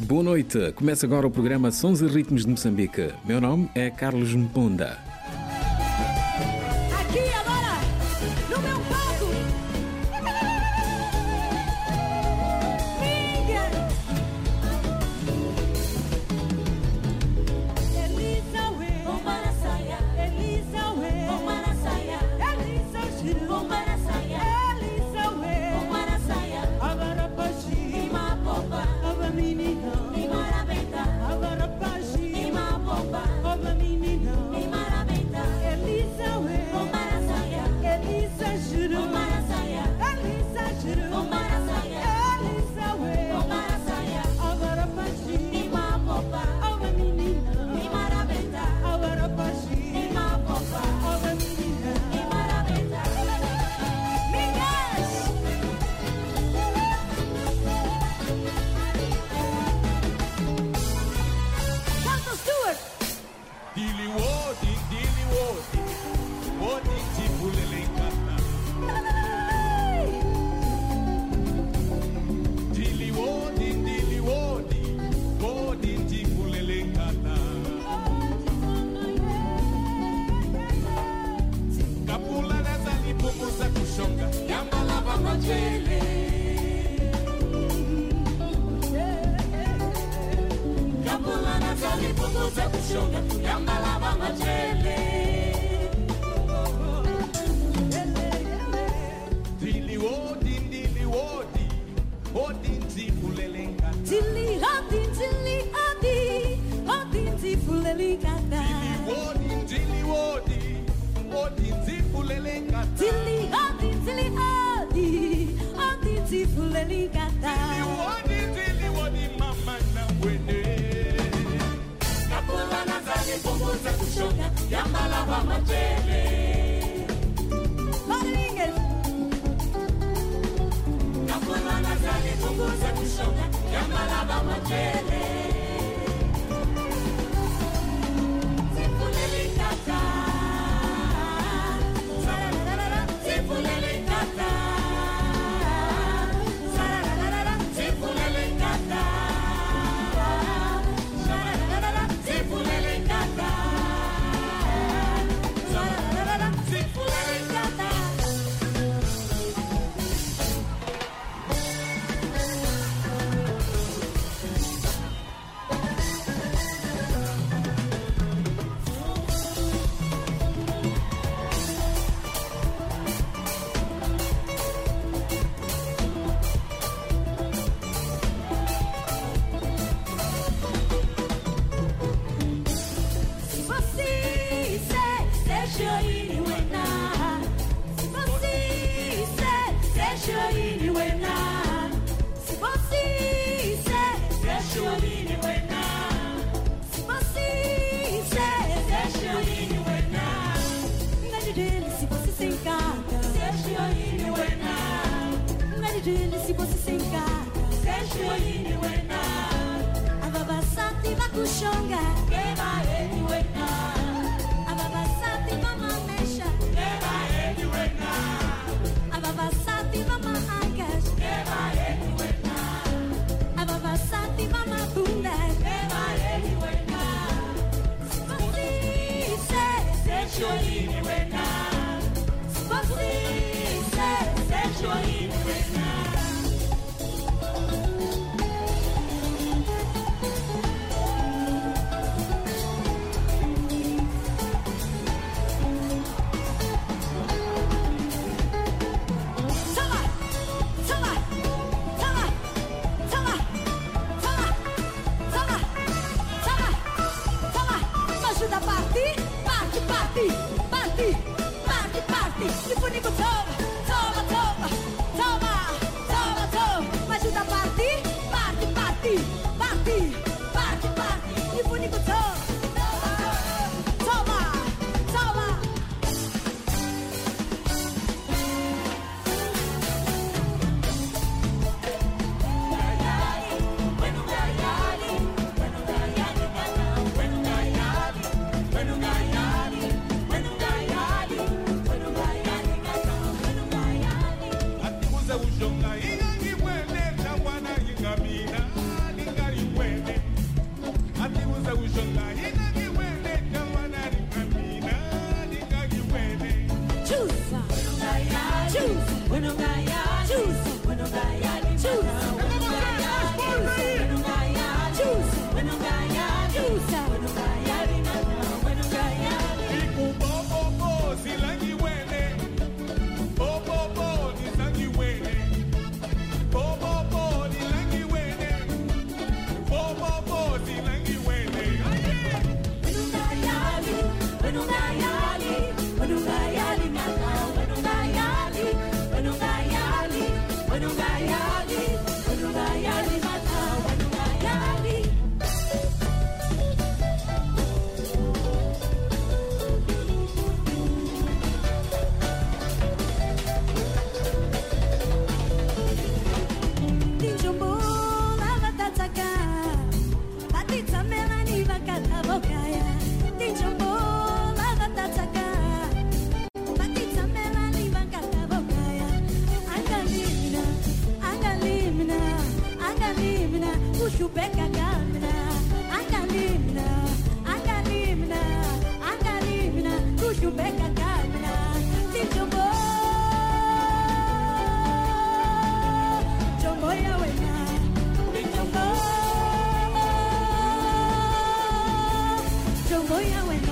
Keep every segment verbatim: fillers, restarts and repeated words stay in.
Boa noite, começa agora o programa Sons e Ritmos de Moçambique. Meu nome é Carlos Mponda. Aqui agora, no meu palco, Miguel. Elisa Ué, Bombara Saia, Elisa Ué, Bombara Saia, Elisa Giro, Bombara Saia, Elisa Ué, Bombara Saia, agora Pachi, Ima Pomba, Ava Menina, Imara Benta, agora Pachi, Ima Pomba, Ava Menina, Imara Benta, Elisa Ué, Bombara Saia, Elisa Giro, Bombara Saia, Elisa Giro, Bombara Saia, Elisa Ué, Bombara Saia, agora Pachi, Ima Pomba, Ava Menina, Imara Benta, agora Pachi, Ima Pomba, Ava Menina, Imara Benta. Miguel! Canta, Stuart! Dili wodi, dili wodi, wodi tipulele kata. Dili wodi, dili wodi, wodi tipulele kata. Kapula nazali pumuza kushonga, yamalava majele. Kapula nazali pumuza kushonga, yamalava majele. Dili wodi, dili wodi, wodi tipulele kata. Dilly, odi, dilly, odi, odi, tifuleli kata. Wodi, dili wodi, wodi tipulele kata. Dilly, odi, dilly, odi, odi, tifuleli kata. Wodi, dili wodi, mama na wene. Kapula nazali pumuza kushonga, yamalava majele. Rodriguez, Kapula nazali pumuza kushonga, yamalava majele. Tipulele kata. sarararara, Tipulele kata. sarararara, Tipulele kata. sarararara, Tipulele kata. sarararara, Tipulele kata. Se você seja inuena, se você seja inuena, se você seja inuena, se você seja inuena, nada dele se você se encanta, seja inuena, nada dele se você se encanta, seja inuena, a babasati vai kushonga, que vai inuena. Ababasati mama mesha, Eva Eduena. ababasati mama angas, Eva Eduena. ababasati mama bunda, Eva Eduena. você seja Eduena. você seja Eduena. chupeka gamna, angalimna, angalimna, angalimna, tu chupeka gamna, ti chumbo, chumbo ya wena, ti chumbo, chumbo ya wena.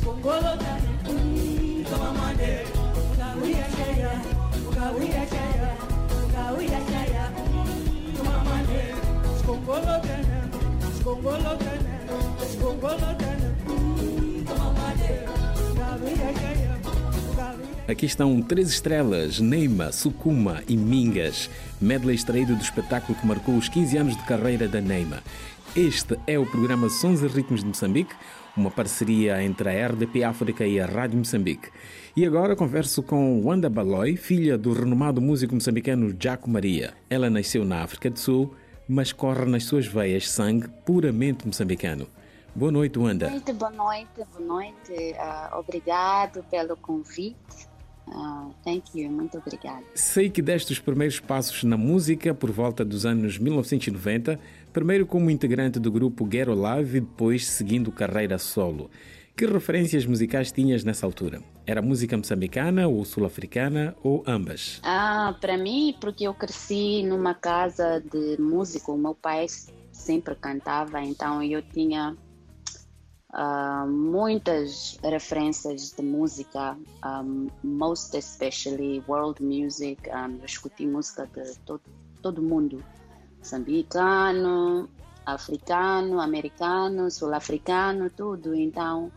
Ukawia chaya, ukawia chaya. Skongolo tene, skongolo tene, skongolo tene. Aqui estão três estrelas, Neima, Sukuma e Mingas, medley extraído do espetáculo que marcou os quinze anos de carreira da Neima. Este é o programa Sons e Ritmos de Moçambique, uma parceria entre a R D P África e a Rádio Moçambique. E agora converso com Wanda Baloy, filha do renomado músico moçambicano Jaco Maria. Ela nasceu na África do Sul, mas corre nas suas veias sangue puramente moçambicano. Boa noite, Wanda. Muito boa noite, boa noite. Uh, obrigado pelo convite. Uh, thank you, muito obrigada. Sei que deste os primeiros passos na música por volta dos anos mil novecentos e noventa, primeiro como integrante do grupo Ghetto Live e depois seguindo carreira solo. Que referências musicais tinhas nessa altura? Era música moçambicana ou sul-africana ou ambas? Ah, para mim, porque eu cresci numa casa de músico, o meu pai sempre cantava, então eu tinha uh, muitas referências de música, um, most especially world music. Um, eu escutei música de todo, todo mundo, moçambicano, africano, americano, sul-africano, tudo, então...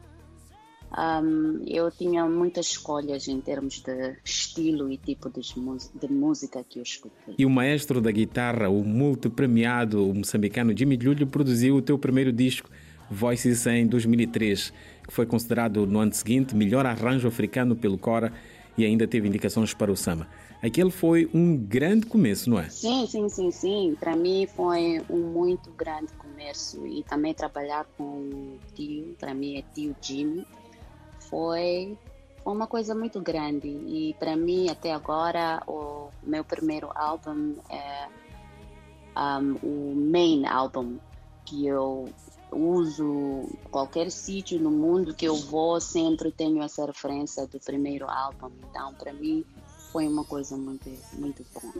Um, eu tinha muitas escolhas em termos de estilo e tipo de, de música que eu escutei. E o maestro da guitarra, o multipremiado moçambicano Jimmy Lulho, produziu o teu primeiro disco, Voices, em dois mil e três, que foi considerado no ano seguinte melhor arranjo africano pelo Cora e ainda teve indicações para o Sama. Aquele foi um grande começo, não é? Sim, sim, sim, sim. Para mim foi um muito grande começo e também trabalhar com o tio, para mim é tio Jimmy. Foi, foi uma coisa muito grande e para mim até agora o meu primeiro álbum é um, o main álbum que eu uso qualquer sítio no mundo que eu vou, sempre tenho essa referência do primeiro álbum, então para mim foi uma coisa muito, muito boa.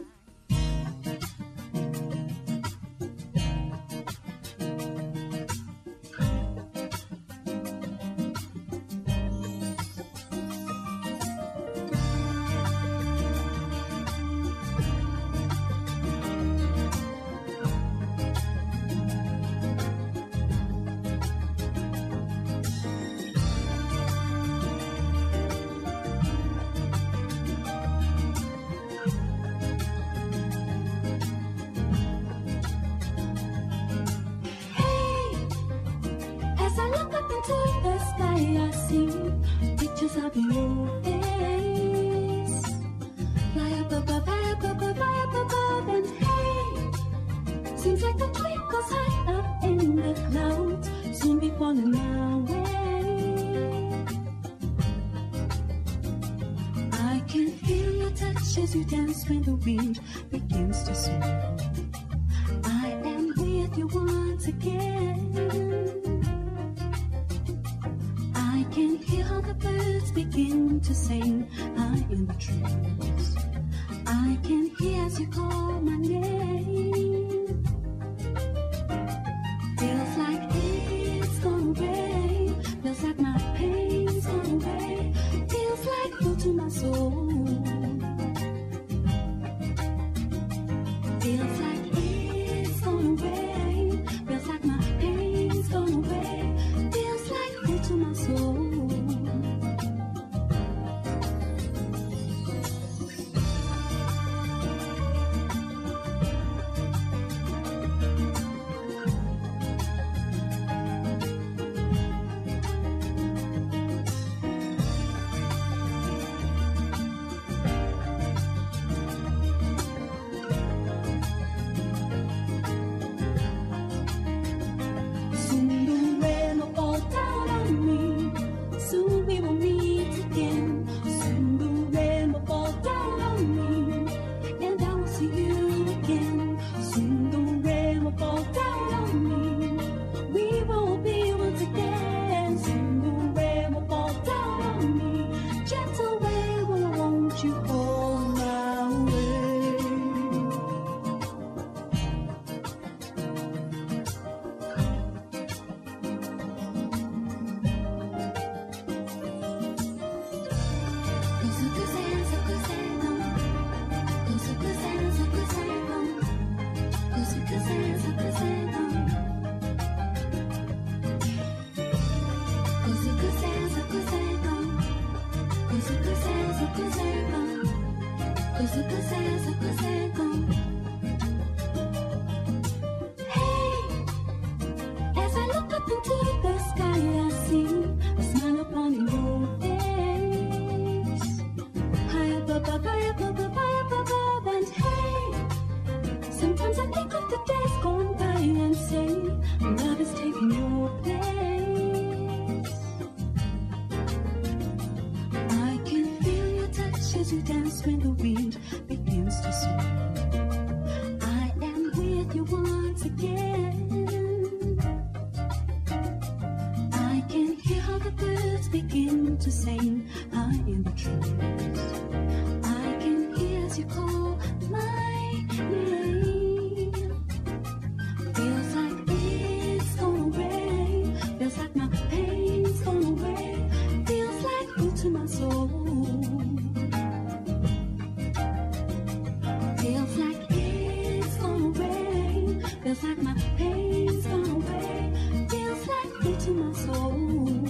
As you dance when the wind begins to swing, I am with you once again. I can hear the birds begin to sing. I'm in the trees. I can hear as you call my name. Feels like it's gone away. Feels like my pain's gone away. Feels like food to my soul. Feels like it's gone away. Feels like my pain's gone away. Feels like food to my soul. Cause to dance when the wind begins to sway. I am with you once again. I can hear how the birds begin to sing high in the trees. I can hear as you call my name. Feels like it's gonna rain. Feels like my pain's gonna away. Feels like good to my soul. Feels like it's gonna rain. Feels like my pain's gonna away. Feels like good to my soul.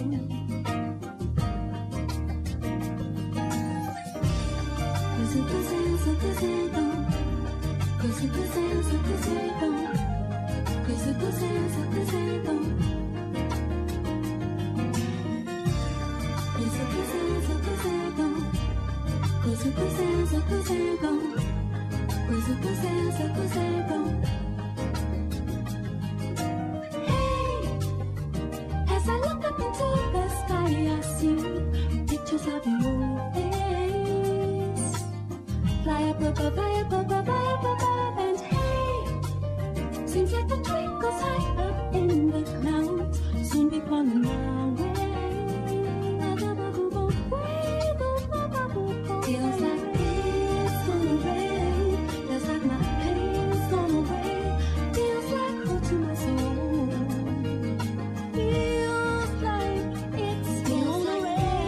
Cause it was as a gazebo. Cause it was as a gazebo. Cause it was as a gazebo. Cause it was as a gazebo. Cause it was as a gazebo. Cause it was as a gazebo. Hey, as I look up into the sky, I see pictures of your face. Fly up above, fly up above, fly up above, and hey, seems like the twinkles high up in the clouds soon be coming our way. Feels like it's gonna rain. Feels like my pain's gonna away. Feels like good to my soul. Feels like it's gonna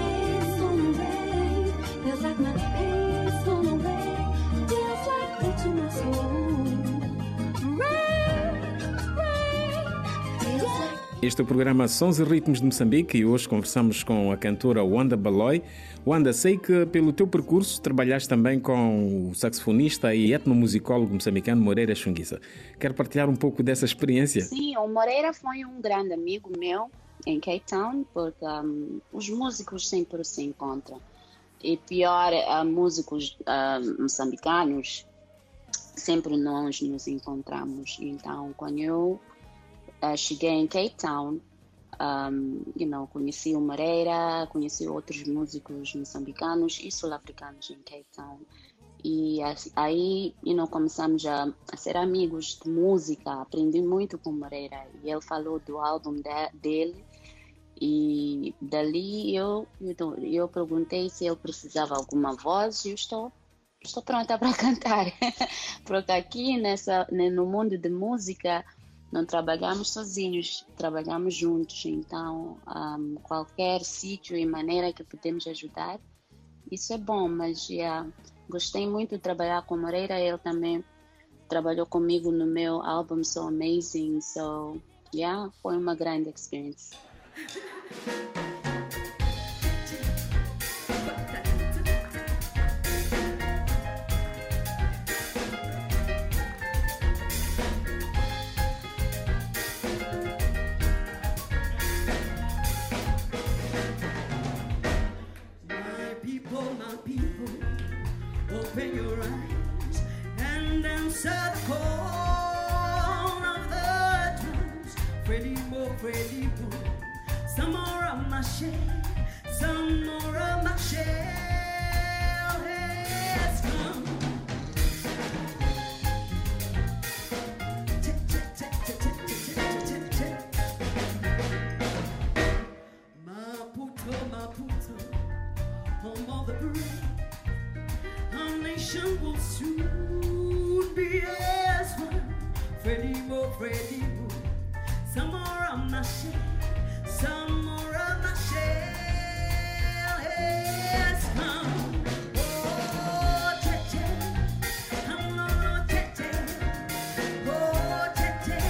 rain. Feels like my pain's gonna away. Feels like good to my soul. Rain, rain. Feels like. Este é o programa Sons e Ritmos de Moçambique e hoje conversamos com a cantora Wanda Baloy. Wanda, sei que pelo teu percurso trabalhaste também com o saxofonista e etnomusicólogo moçambicano Moreira Xunguissa. Quer partilhar um pouco dessa experiência? Sim, o Moreira foi um grande amigo meu em Cape Town, porque um, os músicos sempre se encontram. E pior, uh, músicos uh, moçambicanos, sempre nós nos encontramos. Então, quando eu uh, cheguei em Cape Town, Um, you know, conheci o Moreira, conheci outros músicos moçambicanos e sul-africanos em Cape Town. E aí, you know, começamos a, a ser amigos de música, aprendi muito com o Moreira. E ele falou do álbum de, dele. E dali eu, eu, eu perguntei se ele precisava de alguma voz e eu estou, estou pronta para cantar. Porque aqui nessa, no mundo de música, não trabalhamos sozinhos, trabalhamos juntos. Então, um, qualquer sítio e maneira que podemos ajudar, isso é bom. Mas yeah, gostei muito de trabalhar com o Moreira. Ele também trabalhou comigo no meu álbum So Amazing. So, yeah, foi uma grande experience. Open your eyes and answer the call of the drums. Freddie Mo, Freddie Mo, some more of my share, some more of my share has come. Maputo, Maputo, home of the brave. Will soon be as one. Freddie Mo, Freddie Mo, some more of my share, some more of my share has come. Oh, Tete, hello, Tete, oh, Tete,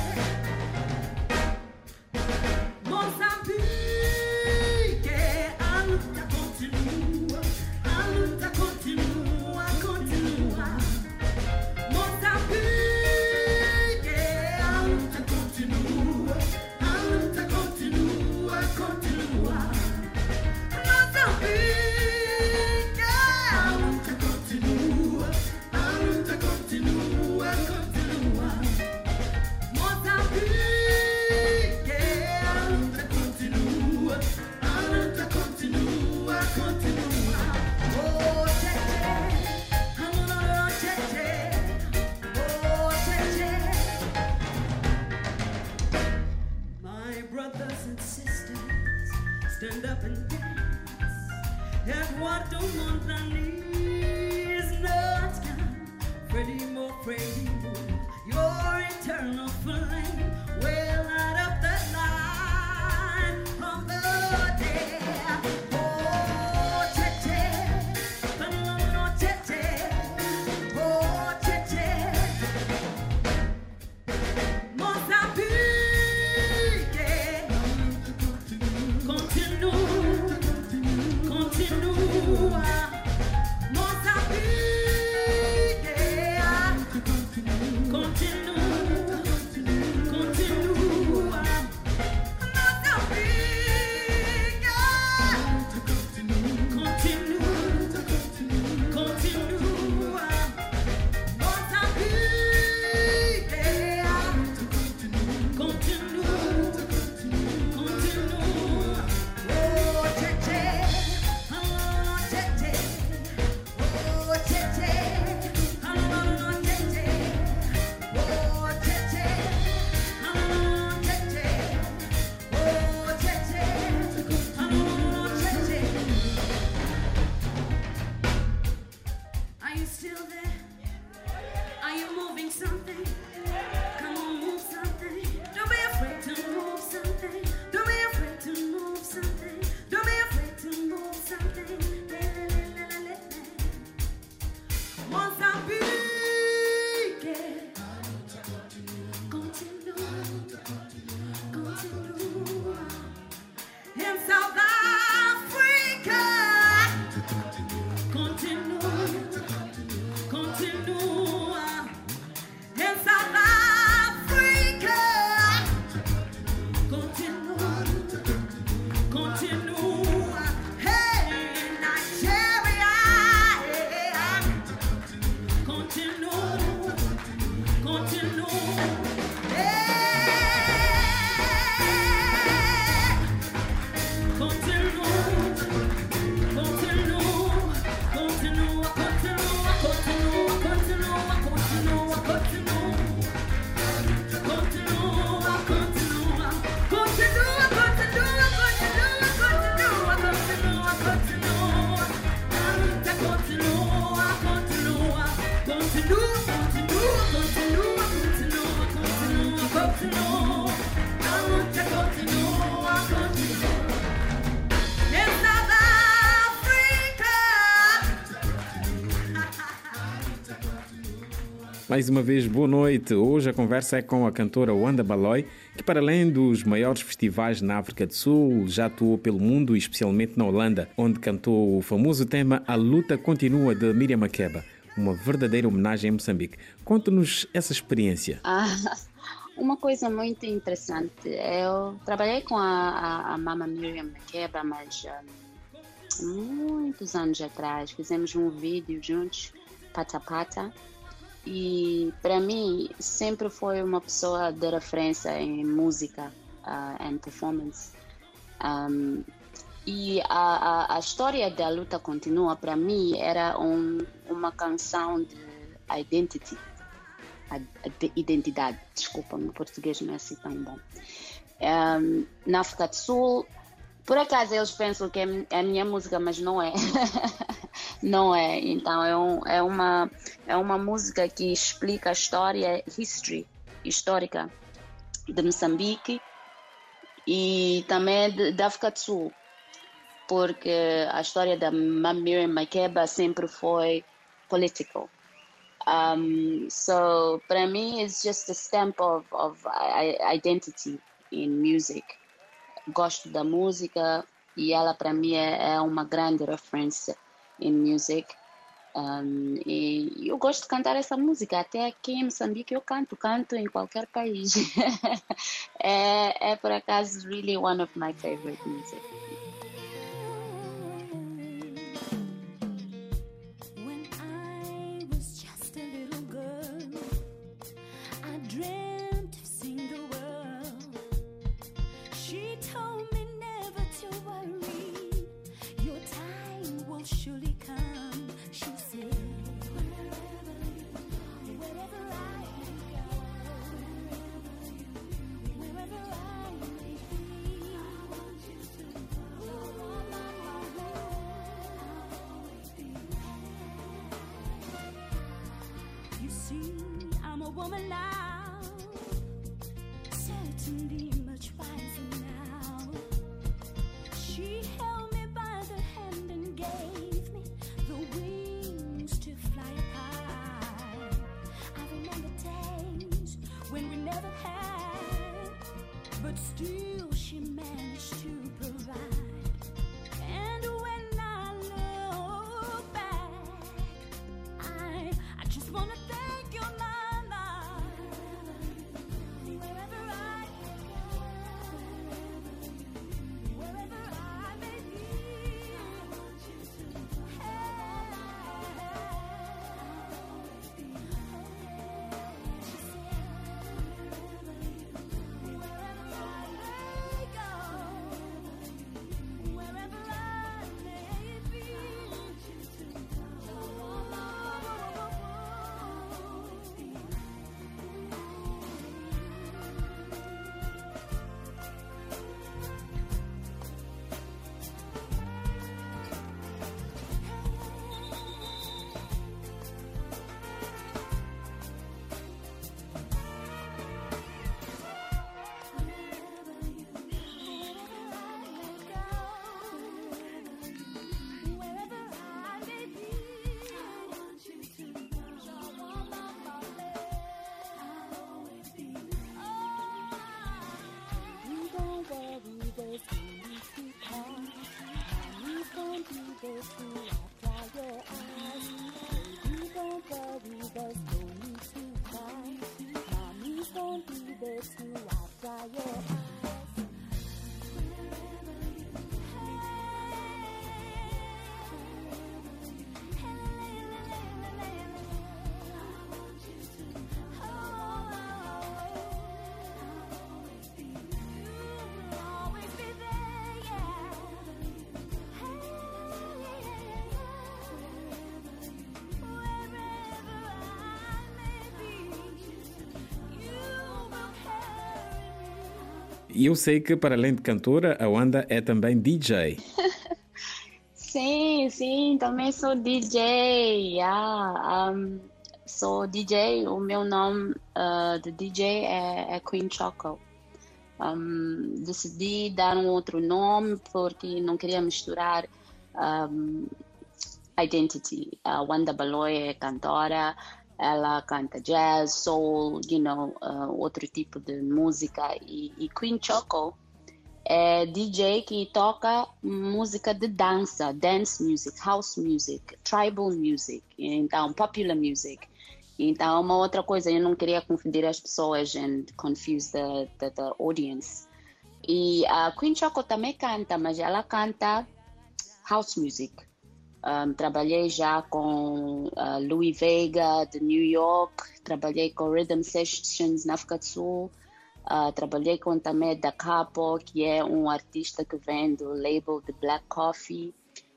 Mozambique, a luta continua, a luta continua. Continua, continua, Mozambique. Are you still there? Are you moving something? Come on, move something. Don't be afraid to move something. Don't be afraid to move something. Don't be afraid to move something. Moçambique, continua, continua. In South Africa, continua, continua. In South Africa, continua, continua. Hey, in Nigeria, continua, continua. Mais uma vez, boa noite. Hoje a conversa é com a cantora Wanda Baloy, que para além dos maiores festivais na África do Sul, já atuou pelo mundo e especialmente na Holanda, onde cantou o famoso tema A Luta Continua, de Miriam Makeba, uma verdadeira homenagem a Moçambique. Conta-nos essa experiência. Ah, uma coisa muito interessante, eu trabalhei com a, a, a Mama Miriam Makeba, mas um, muitos anos atrás, fizemos um vídeo juntos, Pata Pata. E para mim sempre foi uma pessoa de referência em música uh, and performance. Um, e a, a, a história da Luta Continua para mim era um, uma canção de identity, de identidade. Desculpa, meu português não é assim tão bom. Um, na África do Sul, por acaso eles pensam que é a minha música, mas não é. Não é, então é, um, é, uma, é uma música que explica a história, history, histórica de Moçambique e também de, da África do Sul, porque a história da Miriam Makeba sempre foi political. Um, so, para mim, it's just a stamp of, of identity in music. Gosto da música e ela para mim é, é uma grande referência in music. Um, e eu gosto de cantar essa música, até aqui em Moçambique eu canto, canto em qualquer país. é, é por acaso really one of my favorite music. When I was just a little girl, I dreamt of seeing the world. She told me never to worry, your time will surely come, she said. Wherever you go, wherever I may go, wherever I may be, I want you to know I'm on my way, I'll always be there. You see, I'm a woman now, certainly much wiser now. She held me by the hand and gave me the wings to fly up high. I remember days when we never had, but still she managed to provide. And when I look back, I I just wanna thank your mama. Wherever I go, wherever I may be, I want you to know I'll always be there. She said, wherever you go, wherever I go, E eu sei que, para além de cantora, a Wanda é também D J. Sim, sim, também sou D J. Yeah, um, sou D J. O meu nome uh, de D J é, é Queen Choco. Um, decidi dar um outro nome porque não queria misturar um, identity. A Wanda Baloy é cantora, ela canta jazz, soul, you know, uh, outro tipo de música. E, e Queen Choco é D J que toca música de dança, dance music, house music, tribal music, então popular music. Então, uma outra coisa, eu não queria confundir as pessoas and confuse the, the, the audience. E a Queen Choco também canta, mas ela canta house music. Um, trabalhei já com uh, Louis Vega, de New York, trabalhei com Rhythm Sessions na África do Sul, uh, trabalhei com também Da Capo, que é um artista que vem do label de Black Coffee.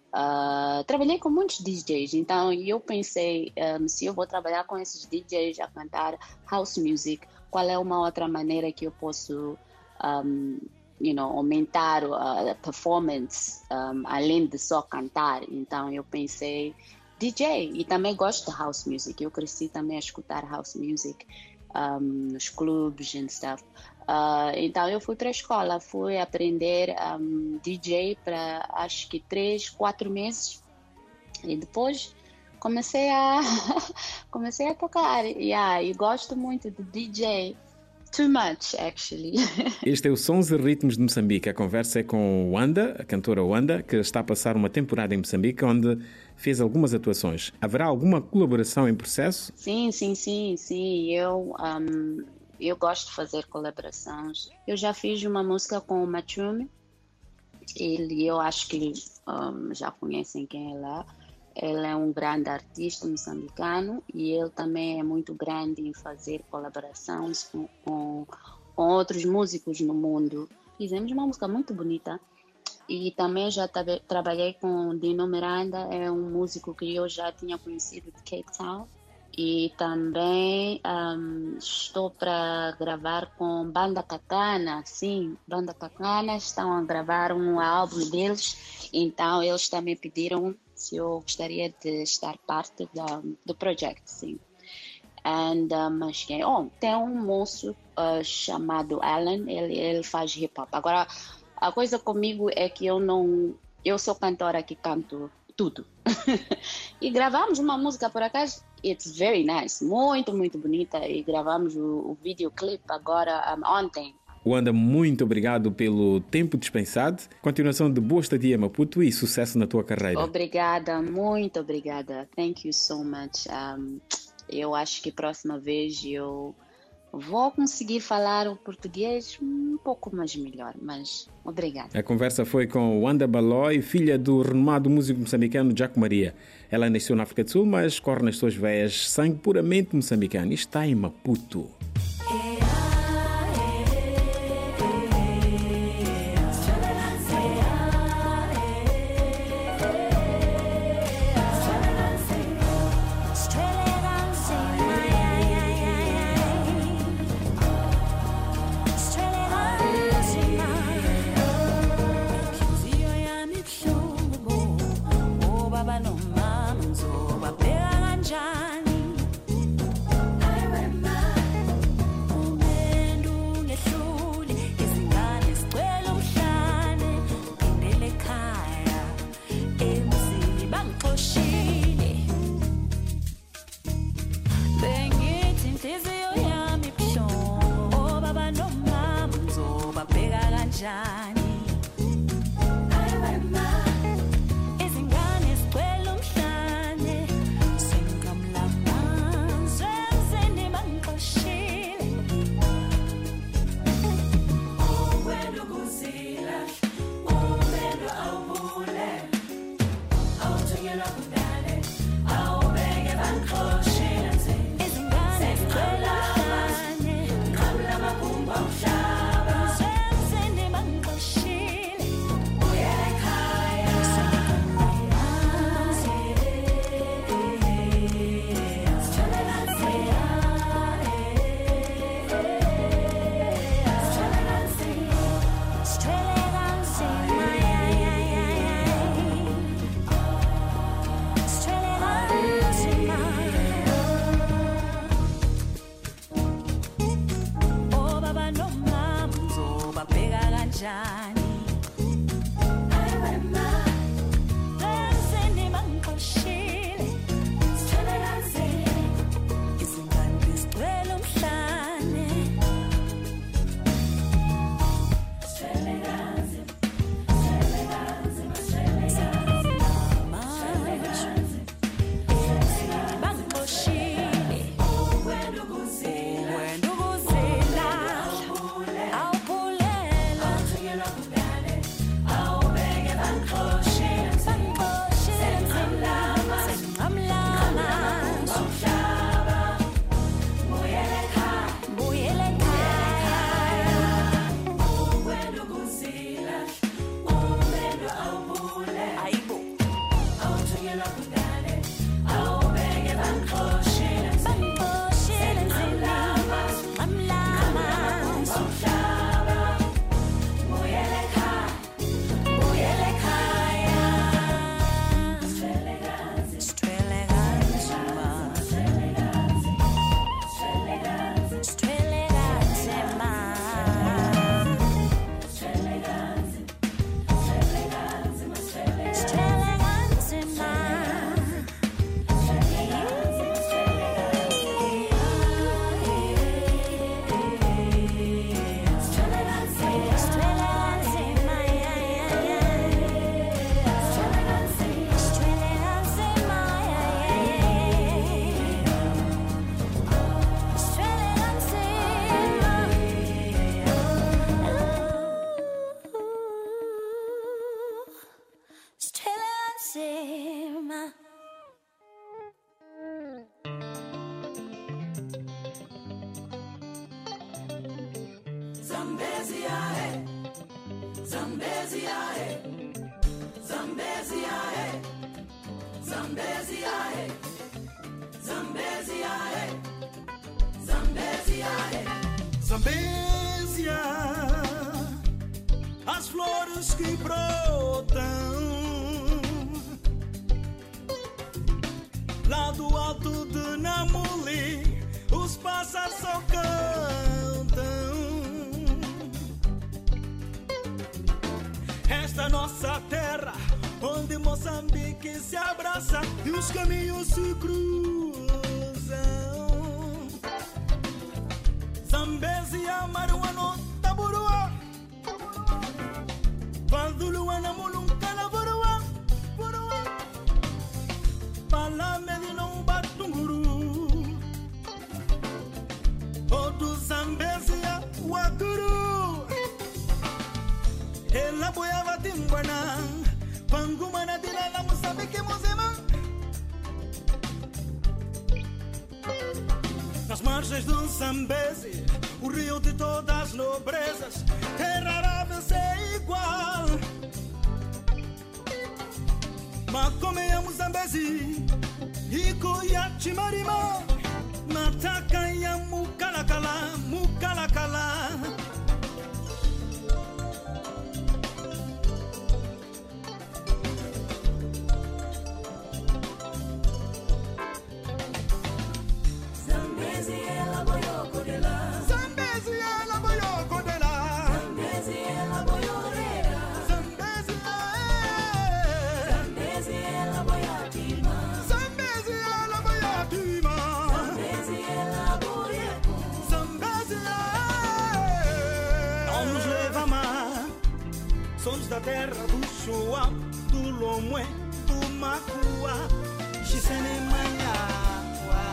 Uh, trabalhei com muitos D Js, então eu pensei, um, se eu vou trabalhar com esses D Js a cantar house music, qual é uma outra maneira que eu posso um, you know, aumentar a performance, um, além de só cantar. Então eu pensei D J, e também gosto de house music, eu cresci também a escutar house music um, nos clubes and stuff. Uh, então eu fui para a escola, fui aprender um, D J para acho que três, quatro meses, e depois comecei a comecei a tocar. Yeah, e gosto muito de D J, too much actually. Este é o Sons e Ritmos de Moçambique. A conversa é com Wanda, a cantora Wanda, que está a passar uma temporada em Moçambique, onde fez algumas atuações. Haverá alguma colaboração em processo? Sim, sim, sim, sim. Eu um, Eu gosto de fazer colaborações. Eu já fiz uma música com o Machumi. Ele, eu acho que um, já conhecem quem ele é. Ele é um grande artista moçambicano e ele também é muito grande em fazer colaborações com, com, com outros músicos no mundo. Fizemos uma música muito bonita. E também já tra- trabalhei com Dino Miranda, é um músico que eu já tinha conhecido de Cape Town. E também um, estou para gravar com Banda Katana, sim, Banda Katana estão a gravar um álbum deles, então eles também pediram se eu gostaria de estar parte da, do projeto, sim. And, um, mas quem? Oh, tem um moço uh, chamado Alan, ele, ele faz hip hop. Agora, a coisa comigo é que eu não, eu sou cantora que canto tudo. E gravamos uma música por acaso. It's very nice, muito, muito bonita. E gravamos o, o videoclipe agora, um, ontem. Wanda, muito obrigado pelo tempo dispensado. Continuação de boa estadia em Maputo e sucesso na tua carreira. Obrigada, muito obrigada. Thank you so much. Um, eu acho que próxima vez eu vou conseguir falar o português um pouco mais melhor, mas obrigada. A conversa foi com Wanda Baloy, filha do renomado músico moçambicano Jaco Maria. Ela nasceu na África do Sul, mas corre nas suas veias sangue puramente moçambicano e está em Maputo. Izingane zigcwele umhlane, sengikamla Zambezia, eh. Zambezia, eh. Zambezia, eh. Zambezia, eh. Zambezia, eh. Zambezia, eh. Zambésia, as flores que brotam lá do alto de Namuli, os pássaros só cantam. Esta nossa terra, onde Moçambique se abraça e os caminhos se cruzam. Zambezia, Maruano, Taburua, Valduluana, Muluncana, Burua, Burua, Palamedina, Batunguru, Odu Zambezia, Wakuru, Ela Boiava Timbana, Pangumana, Dila, Moçambique, Mozema. Nas margens do Zambeze, o rio de todas as nobrezas, terra rara ser igual. Macomeia Zambezi, Ikoyati Marima, Matakaya Mukalakala, Mukalakala. Somos da terra do Shoa, do Lomé, do Macua, Xisene Manhaua.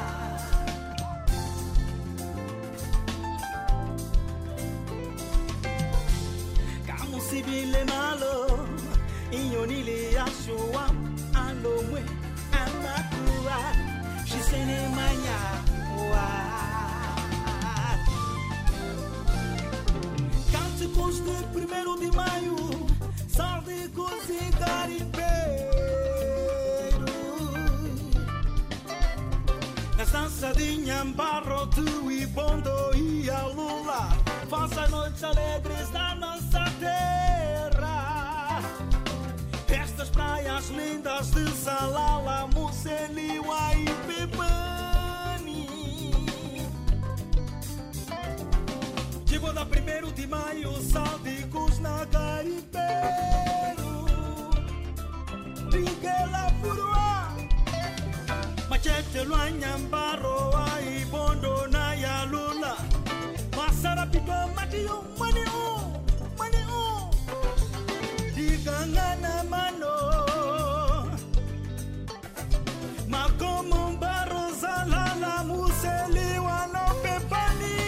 Camusibile Malo, Inhonile Shoa, a Lomé, a Macua, Xisene Manhaua. Cânticos de primeiro de maio, sáldicos e garimpeiros. Na dança de Inhambarro, tu e Bondo e a Lula, faz as noites alegres da nossa terra. Estas praias lindas de Salala, Muceliwa e Pepani. Tipo da primeiro de maio, sáldicos na garimpeiro. Ringuela Furua, Machete Luanhambaroa e Bondo na Yalula. Masarapito Matio Maniu, Maniu. Digangana Mano, Macomo Barrosa Lala Museliwa no Pepani.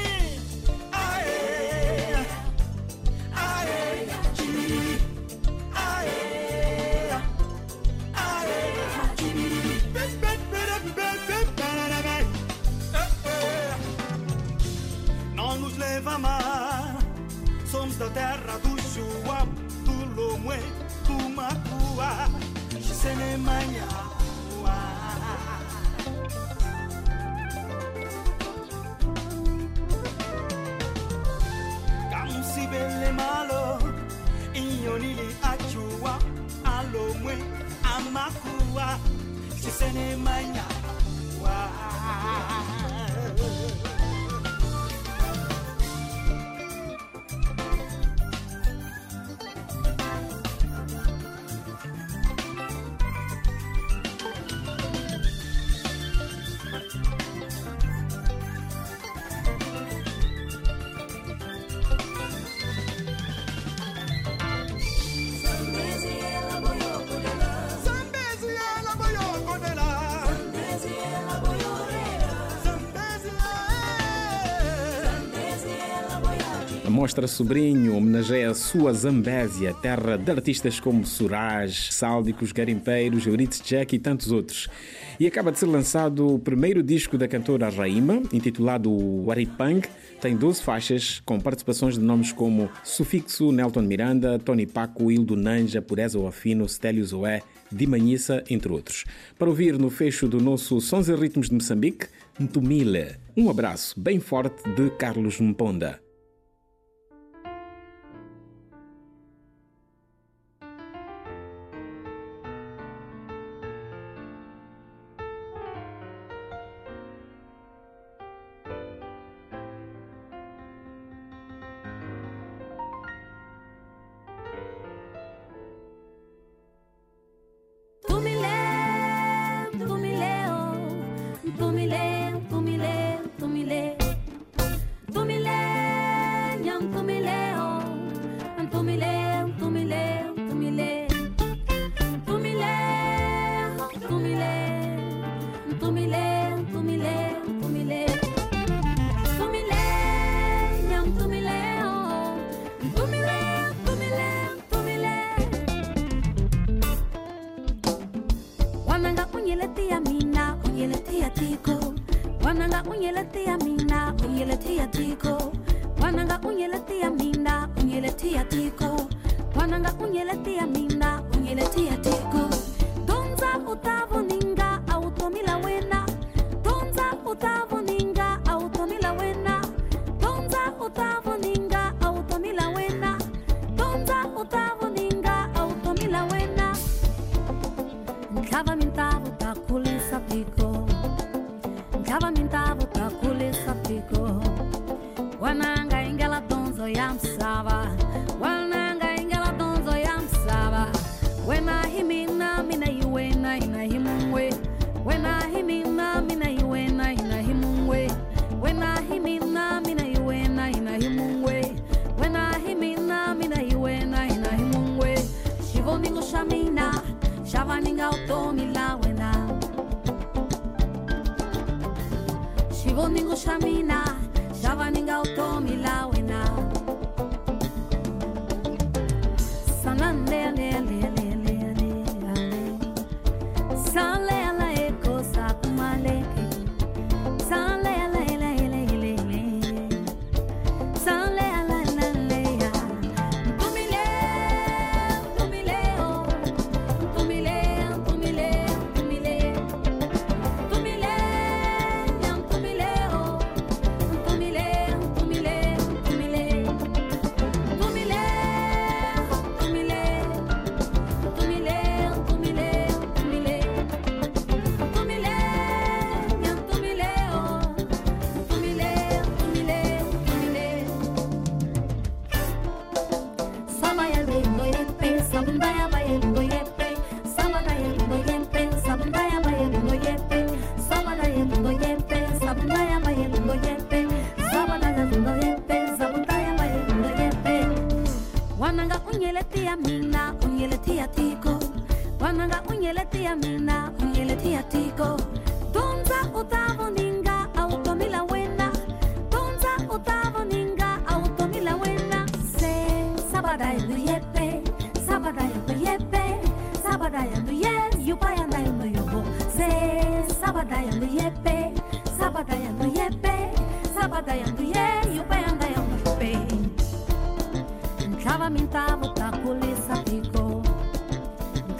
Somos da terra do Chuá, do Lomé, do Macua, Xisene Manhaua. Camusibele Malo, Inhonili Achua, a Lomé, a Macua, Xisene Manhaua. A Mostra Sobrinho homenageia a sua Zambésia, terra de artistas como Suraj, Sáldicos, Garimpeiros, Euridice Jack e tantos outros. E acaba de ser lançado o primeiro disco da cantora Raima, intitulado Waripang. Tem doze faixas, com participações de nomes como Sufixo, Nelton Miranda, Tony Paco, Hildo Nanja, Pureza Oafino, Stélio Zoé, Dimanhissa, entre outros. Para ouvir no fecho do nosso Sons e Ritmos de Moçambique, Ntumile. Um abraço bem forte de Carlos Mponda.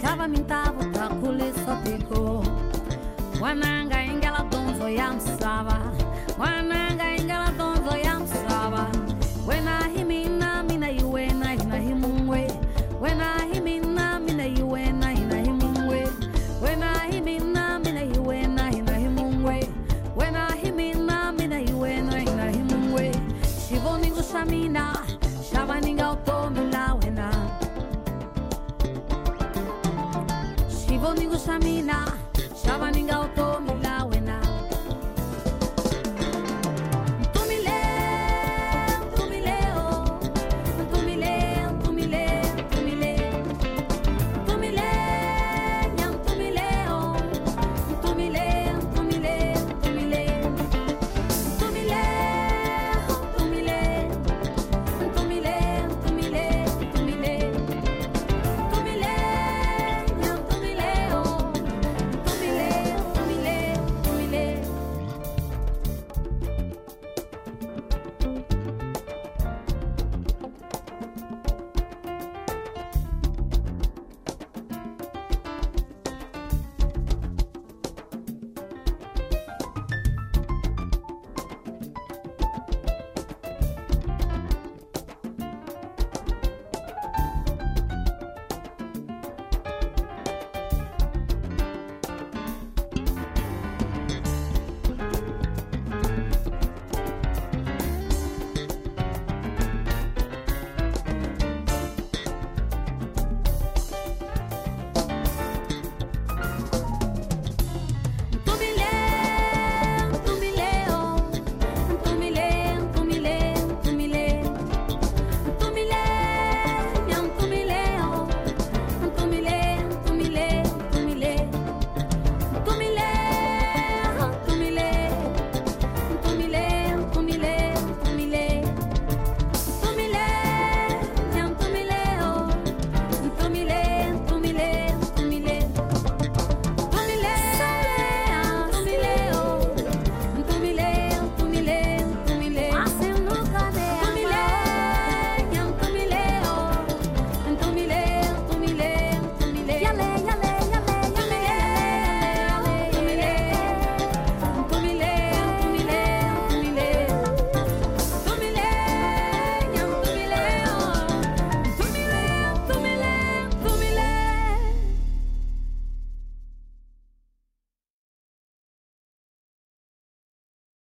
Wananga ingela donzo ya msava